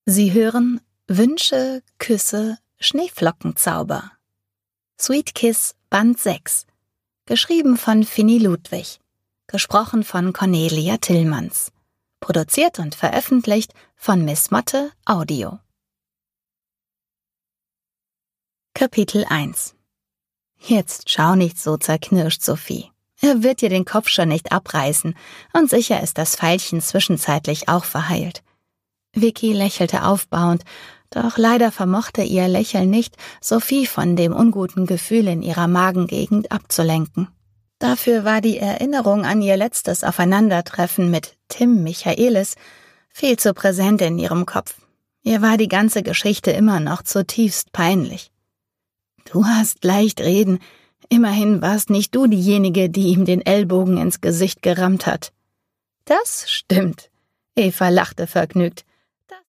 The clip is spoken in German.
Sie hören Wünsche, Küsse, Schneeflockenzauber. Sweet Kiss, Band 6. Geschrieben von Finny Ludwig. Gesprochen von Cornelia Tillmanns. Produziert und veröffentlicht von Miss Motte Audio. Kapitel 1. Jetzt schau nicht so zerknirscht, Sophie. Er wird dir den Kopf schon nicht abreißen, und sicher ist das Veilchen zwischenzeitlich auch verheilt. Vicky lächelte aufbauend, doch leider vermochte ihr Lächeln nicht, Sophie von dem unguten Gefühl in ihrer Magengegend abzulenken. Dafür war die Erinnerung an ihr letztes Aufeinandertreffen mit Tim Michaelis viel zu präsent in ihrem Kopf. Ihr war die ganze Geschichte immer noch zutiefst peinlich. »Du hast leicht reden. Immerhin warst nicht du diejenige, die ihm den Ellbogen ins Gesicht gerammt hat.« »Das stimmt«, Eva lachte vergnügt.